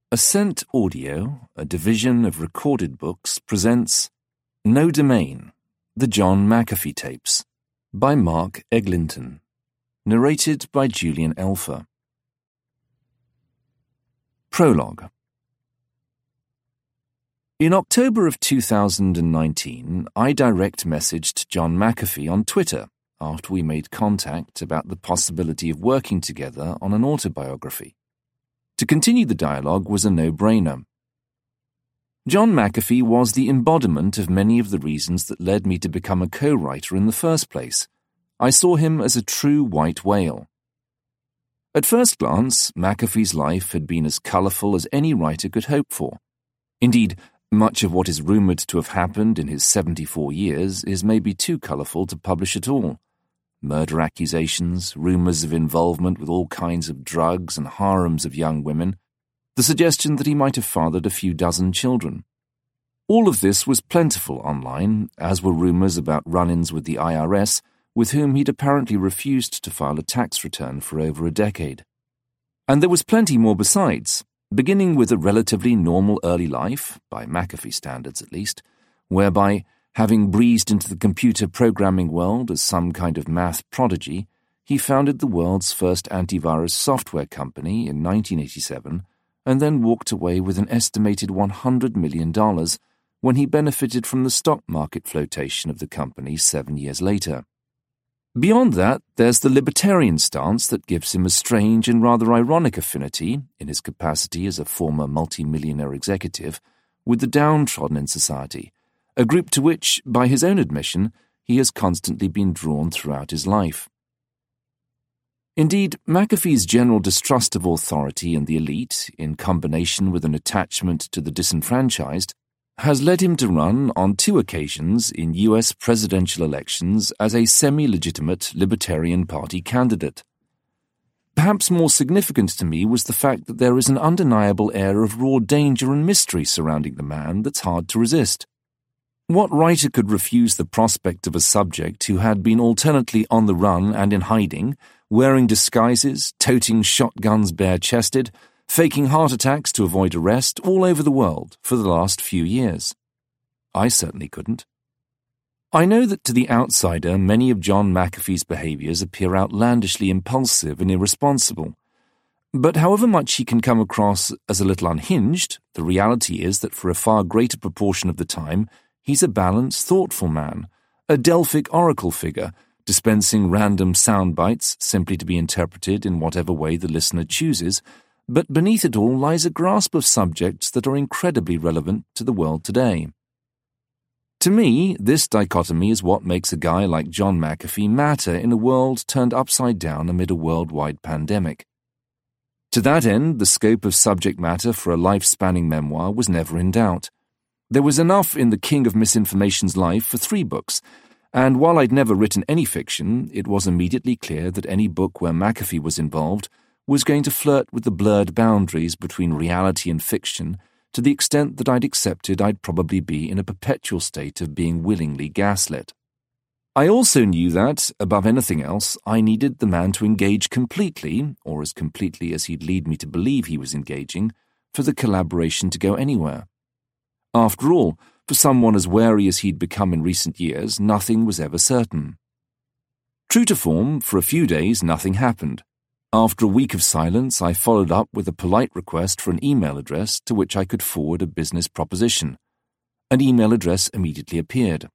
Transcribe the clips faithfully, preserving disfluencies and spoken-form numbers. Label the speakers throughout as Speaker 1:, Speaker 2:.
Speaker 1: Ascent Audio, a division of Recorded Books, presents No Domain, The John McAfee Tapes, by Mark Eglinton, narrated by Julian Elfer. Prologue. In October of two thousand nineteen, I direct messaged John McAfee on Twitter after we made contact about the possibility of working together on an autobiography. To continue the dialogue was a no-brainer. John McAfee was the embodiment of many of the reasons that led me to become a co-writer in the first place. I saw him as a true white whale. At first glance, McAfee's life had been as colourful as any writer could hope for. Indeed, much of what is rumoured to have happened in his seventy-four years is maybe too colourful to publish at all. Murder accusations, rumours of involvement with all kinds of drugs and harems of young women, the suggestion that he might have fathered a few dozen children. All of this was plentiful online, as were rumours about run-ins with the I R S, with whom he'd apparently refused to file a tax return for over a decade. And there was plenty more besides, beginning with a relatively normal early life, by McAfee standards at least, whereby, having breezed into the computer programming world as some kind of math prodigy, he founded the world's first antivirus software company in nineteen eighty-seven and then walked away with an estimated one hundred million dollars when he benefited from the stock market flotation of the company seven years later. Beyond that, there's the libertarian stance that gives him a strange and rather ironic affinity, in his capacity as a former multi-millionaire executive, with the downtrodden in society, a group to which, by his own admission, he has constantly been drawn throughout his life. Indeed, McAfee's general distrust of authority and the elite, in combination with an attachment to the disenfranchised, has led him to run on two occasions in U S presidential elections as a semi-legitimate Libertarian Party candidate. Perhaps more significant to me was the fact that there is an undeniable air of raw danger and mystery surrounding the man that's hard to resist. What writer could refuse the prospect of a subject who had been alternately on the run and in hiding, wearing disguises, toting shotguns bare-chested, faking heart attacks to avoid arrest all over the world for the last few years? I certainly couldn't. I know that to the outsider many of John McAfee's behaviours appear outlandishly impulsive and irresponsible. But however much he can come across as a little unhinged, the reality is that for a far greater proportion of the time he's a balanced, thoughtful man, a Delphic oracle figure, dispensing random sound bites simply to be interpreted in whatever way the listener chooses, but beneath it all lies a grasp of subjects that are incredibly relevant to the world today. To me, this dichotomy is what makes a guy like John McAfee matter in a world turned upside down amid a worldwide pandemic. To that end, the scope of subject matter for a life-spanning memoir was never in doubt. There was enough in the King of Misinformation's life for three books, and while I'd never written any fiction, it was immediately clear that any book where McAfee was involved was going to flirt with the blurred boundaries between reality and fiction to the extent that I'd accepted I'd probably be in a perpetual state of being willingly gaslit. I also knew that, above anything else, I needed the man to engage completely, or as completely as he'd lead me to believe he was engaging, for the collaboration to go anywhere. After all, for someone as wary as he'd become in recent years, nothing was ever certain. True to form, for a few days nothing happened. After a week of silence, I followed up with a polite request for an email address to which I could forward a business proposition. An email address immediately appeared.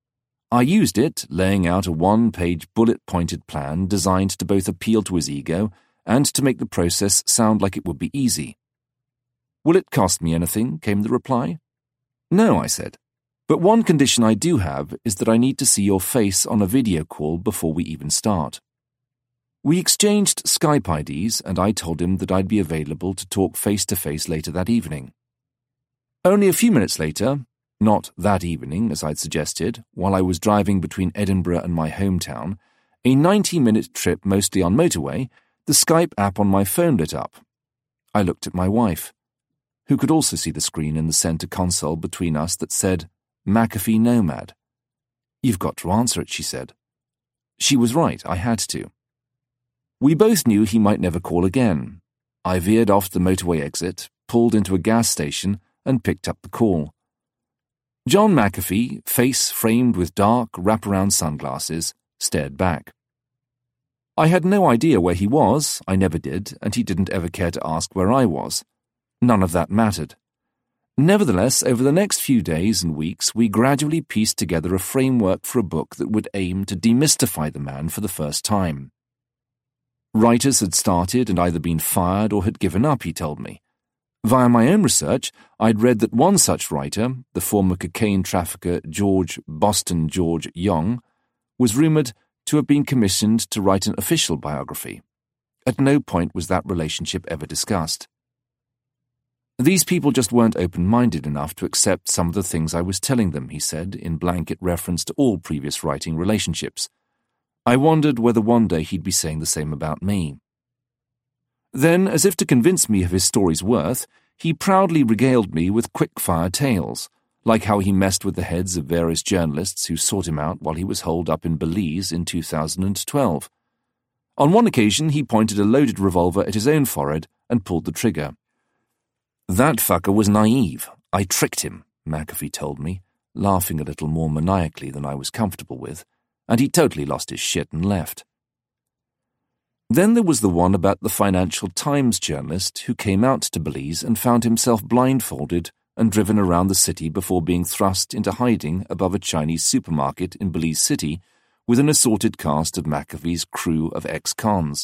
Speaker 1: I used it, laying out a one-page bullet-pointed plan designed to both appeal to his ego and to make the process sound like it would be easy. "Will it cost me anything?" came the reply. "No," I said, "but one condition I do have is that I need to see your face on a video call before we even start." We exchanged Skype I Ds, and I told him that I'd be available to talk face-to-face later that evening. Only a few minutes later, not that evening as I'd suggested, while I was driving between Edinburgh and my hometown, a ninety-minute trip mostly on motorway, the Skype app on my phone lit up. I looked at my wife, who could also see the screen in the centre console between us that said, McAfee Nomad. "You've got to answer it," she said. She was right, I had to. We both knew he might never call again. I veered off the motorway exit, pulled into a gas station and picked up the call. John McAfee, face framed with dark, wraparound sunglasses, stared back. I had no idea where he was, I never did, and he didn't ever care to ask where I was. None of that mattered. Nevertheless, over the next few days and weeks, we gradually pieced together a framework for a book that would aim to demystify the man for the first time. Writers had started and either been fired or had given up, he told me. Via my own research, I'd read that one such writer, the former cocaine trafficker George Boston George Young, was rumoured to have been commissioned to write an official biography. At no point was that relationship ever discussed. These people just weren't open-minded enough to accept some of the things I was telling them, he said, in blanket reference to all previous writing relationships. I wondered whether one day he'd be saying the same about me. Then, as if to convince me of his story's worth, he proudly regaled me with quick-fire tales, like how he messed with the heads of various journalists who sought him out while he was holed up in Belize in two thousand twelve. On one occasion, he pointed a loaded revolver at his own forehead and pulled the trigger. That fucker was naive. I tricked him, McAfee told me, laughing a little more maniacally than I was comfortable with, and he totally lost his shit and left. Then there was the one about the Financial Times journalist who came out to Belize and found himself blindfolded and driven around the city before being thrust into hiding above a Chinese supermarket in Belize City with an assorted cast of McAfee's crew of ex-cons.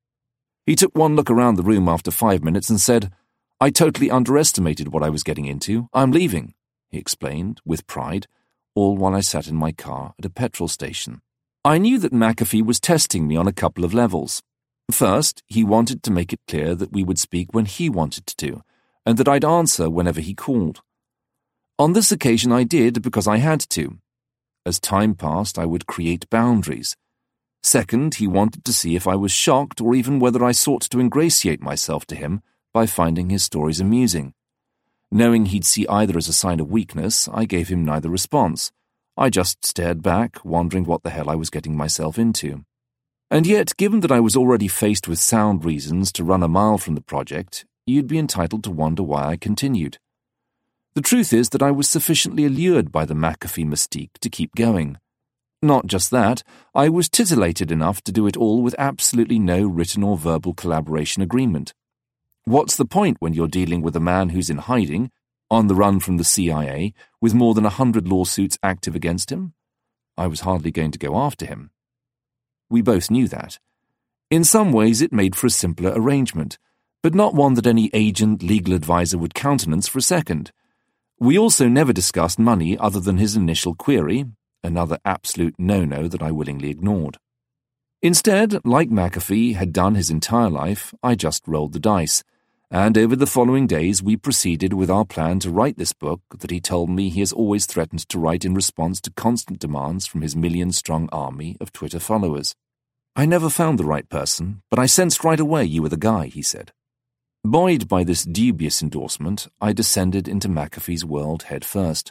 Speaker 1: He took one look around the room after five minutes and said, "I totally underestimated what I was getting into. I'm leaving," he explained, with pride, all while I sat in my car at a petrol station. I knew that McAfee was testing me on a couple of levels. First, he wanted to make it clear that we would speak when he wanted to, and that I'd answer whenever he called. On this occasion I did because I had to. As time passed, I would create boundaries. Second, he wanted to see if I was shocked or even whether I sought to ingratiate myself to him by finding his stories amusing. Knowing he'd see either as a sign of weakness, I gave him neither response. I just stared back, wondering what the hell I was getting myself into. And yet, given that I was already faced with sound reasons to run a mile from the project, you'd be entitled to wonder why I continued. The truth is that I was sufficiently allured by the McAfee mystique to keep going. Not just that, I was titillated enough to do it all with absolutely no written or verbal collaboration agreement. What's the point when you're dealing with a man who's in hiding, on the run from the C I A, with more than a hundred lawsuits active against him? I was hardly going to go after him. We both knew that. In some ways it made for a simpler arrangement, but not one that any agent, legal advisor would countenance for a second. We also never discussed money other than his initial query, another absolute no-no that I willingly ignored. Instead, like McAfee had done his entire life, I just rolled the dice, and over the following days we proceeded with our plan to write this book that he told me he has always threatened to write in response to constant demands from his million-strong army of Twitter followers. I never found the right person, but I sensed right away you were the guy, he said. Buoyed by this dubious endorsement, I descended into McAfee's world head first.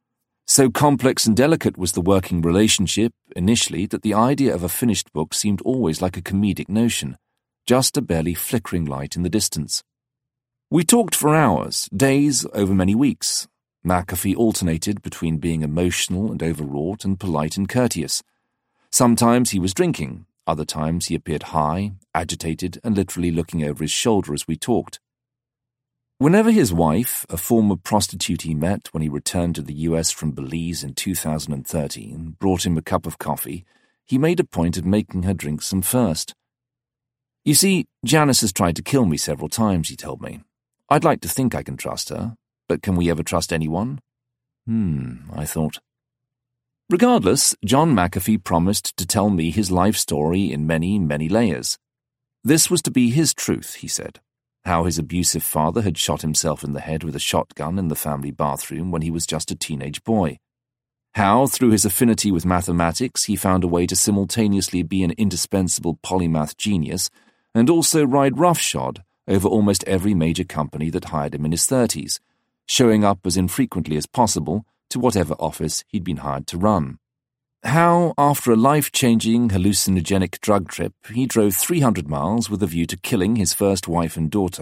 Speaker 1: So complex and delicate was the working relationship, initially, that the idea of a finished book seemed always like a comedic notion, just a barely flickering light in the distance. We talked for hours, days, over many weeks. McAfee alternated between being emotional and overwrought and polite and courteous. Sometimes he was drinking, other times he appeared high, agitated, and literally looking over his shoulder as we talked. Whenever his wife, a former prostitute he met when he returned to the U S from Belize in two thousand thirteen, brought him a cup of coffee, he made a point of making her drink some first. "You see, Janice has tried to kill me several times," he told me. "I'd like to think I can trust her, but can we ever trust anyone?" Hmm, I thought. Regardless, John McAfee promised to tell me his life story in many, many layers. This was to be his truth, he said. How his abusive father had shot himself in the head with a shotgun in the family bathroom when he was just a teenage boy. How, through his affinity with mathematics, he found a way to simultaneously be an indispensable polymath genius and also ride roughshod over almost every major company that hired him in his thirties, showing up as infrequently as possible to whatever office he'd been hired to run. How, after a life-changing hallucinogenic drug trip, he drove three hundred miles with a view to killing his first wife and daughter,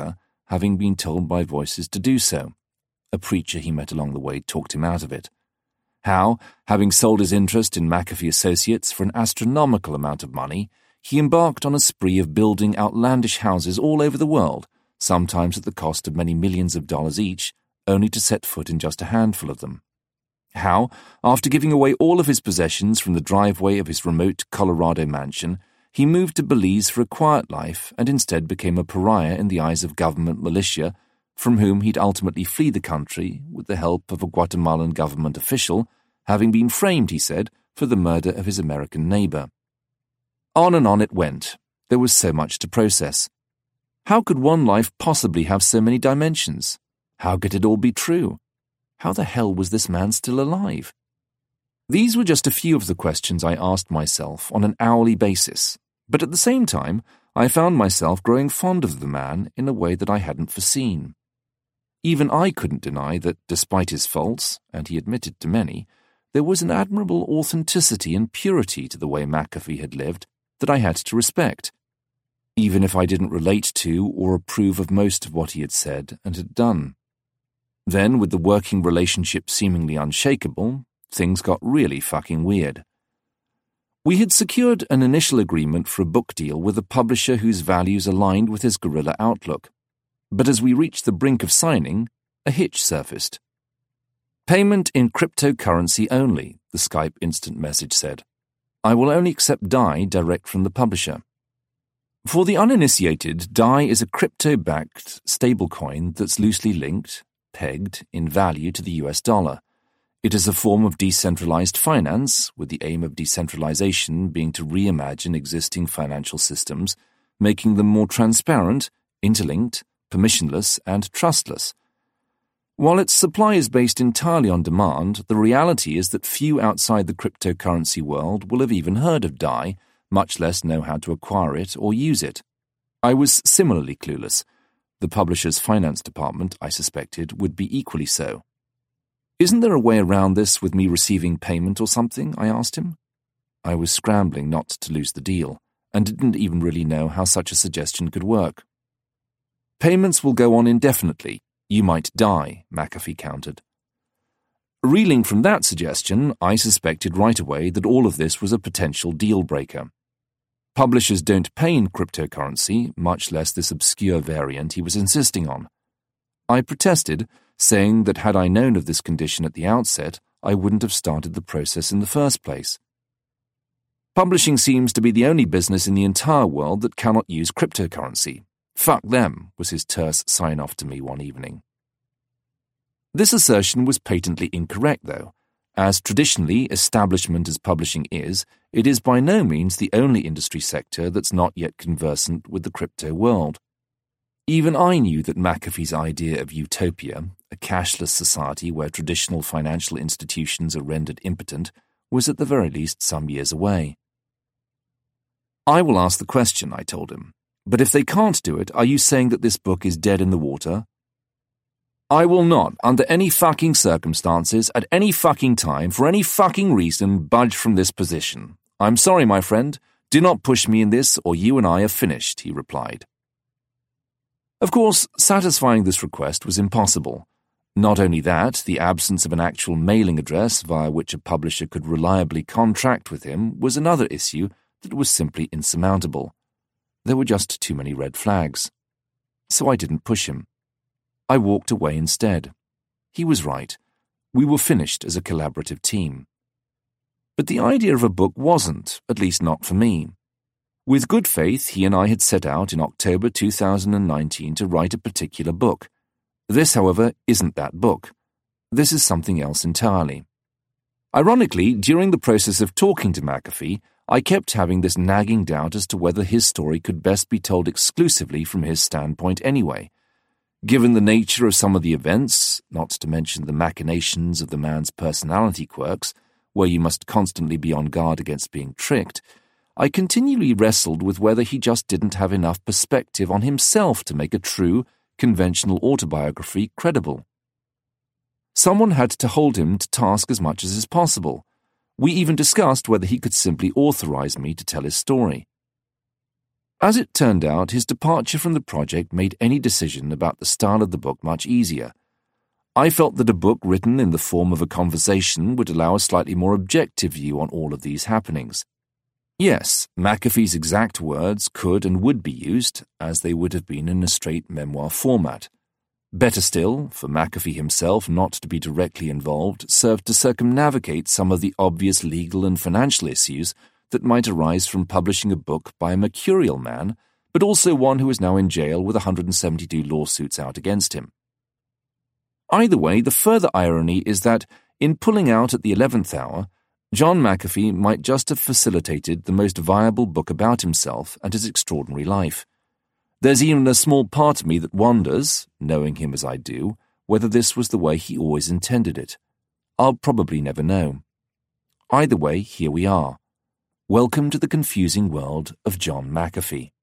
Speaker 1: having been told by voices to do so. A preacher he met along the way talked him out of it. How, having sold his interest in McAfee Associates for an astronomical amount of money, he embarked on a spree of building outlandish houses all over the world, sometimes at the cost of many millions of dollars each, only to set foot in just a handful of them. How, after giving away all of his possessions from the driveway of his remote Colorado mansion, he moved to Belize for a quiet life and instead became a pariah in the eyes of government militia, from whom he'd ultimately flee the country with the help of a Guatemalan government official, having been framed, he said, for the murder of his American neighbor. On and on it went. There was so much to process. How could one life possibly have so many dimensions? How could it all be true? How the hell was this man still alive? These were just a few of the questions I asked myself on an hourly basis, but at the same time, I found myself growing fond of the man in a way that I hadn't foreseen. Even I couldn't deny that, despite his faults, and he admitted to many, there was an admirable authenticity and purity to the way McAfee had lived that I had to respect, even if I didn't relate to or approve of most of what he had said and had done. Then, with the working relationship seemingly unshakable, things got really fucking weird. We had secured an initial agreement for a book deal with a publisher whose values aligned with his guerrilla outlook. But as we reached the brink of signing, a hitch surfaced. "Payment in cryptocurrency only," the Skype instant message said. "I will only accept D A I direct from the publisher." For the uninitiated, D A I is a crypto-backed stablecoin that's loosely linked, pegged, in value to the U S dollar. It is a form of decentralized finance, with the aim of decentralization being to reimagine existing financial systems, making them more transparent, interlinked, permissionless, and trustless. While its supply is based entirely on demand, the reality is that few outside the cryptocurrency world will have even heard of D A I, much less know how to acquire it or use it. I was similarly clueless. The publisher's finance department, I suspected, would be equally so. "Isn't there a way around this with me receiving payment or something?" I asked him. I was scrambling not to lose the deal, and didn't even really know how such a suggestion could work. "Payments will go on indefinitely. You might die," McAfee countered. Reeling from that suggestion, I suspected right away that all of this was a potential deal-breaker. Publishers don't pay in cryptocurrency, much less this obscure variant he was insisting on. I protested, saying that had I known of this condition at the outset, I wouldn't have started the process in the first place. "Publishing seems to be the only business in the entire world that cannot use cryptocurrency. Fuck them," was his terse sign-off to me one evening. This assertion was patently incorrect, though. As traditionally establishment as publishing is, it is by no means the only industry sector that's not yet conversant with the crypto world. Even I knew that McAfee's idea of utopia, a cashless society where traditional financial institutions are rendered impotent, was at the very least some years away. "I will ask the question," I told him. "But if they can't do it, are you saying that this book is dead in the water?" "I will not, under any fucking circumstances, at any fucking time, for any fucking reason, budge from this position. I'm sorry, my friend. Do not push me in this, or you and I are finished," he replied. Of course, satisfying this request was impossible. Not only that, the absence of an actual mailing address via which a publisher could reliably contract with him was another issue that was simply insurmountable. There were just too many red flags. So I didn't push him. I walked away instead. He was right. We were finished as a collaborative team. But the idea of a book wasn't, at least not for me. With good faith, he and I had set out in October two thousand nineteen to write a particular book. This, however, isn't that book. This is something else entirely. Ironically, during the process of talking to McAfee, I kept having this nagging doubt as to whether his story could best be told exclusively from his standpoint anyway. Given the nature of some of the events, not to mention the machinations of the man's personality quirks, where you must constantly be on guard against being tricked, I continually wrestled with whether he just didn't have enough perspective on himself to make a true, conventional autobiography credible. Someone had to hold him to task as much as is possible. We even discussed whether he could simply authorize me to tell his story. As it turned out, his departure from the project made any decision about the style of the book much easier. I felt that a book written in the form of a conversation would allow a slightly more objective view on all of these happenings. Yes, McAfee's exact words could and would be used, as they would have been in a straight memoir format. Better still, for McAfee himself not to be directly involved served to circumnavigate some of the obvious legal and financial issues that might arise from publishing a book by a mercurial man, but also one who is now in jail with one hundred seventy-two lawsuits out against him. Either way, the further irony is that, in pulling out at the eleventh hour, John McAfee might just have facilitated the most viable book about himself and his extraordinary life. There's even a small part of me that wonders, knowing him as I do, whether this was the way he always intended it. I'll probably never know. Either way, here we are. Welcome to the confusing world of John McAfee.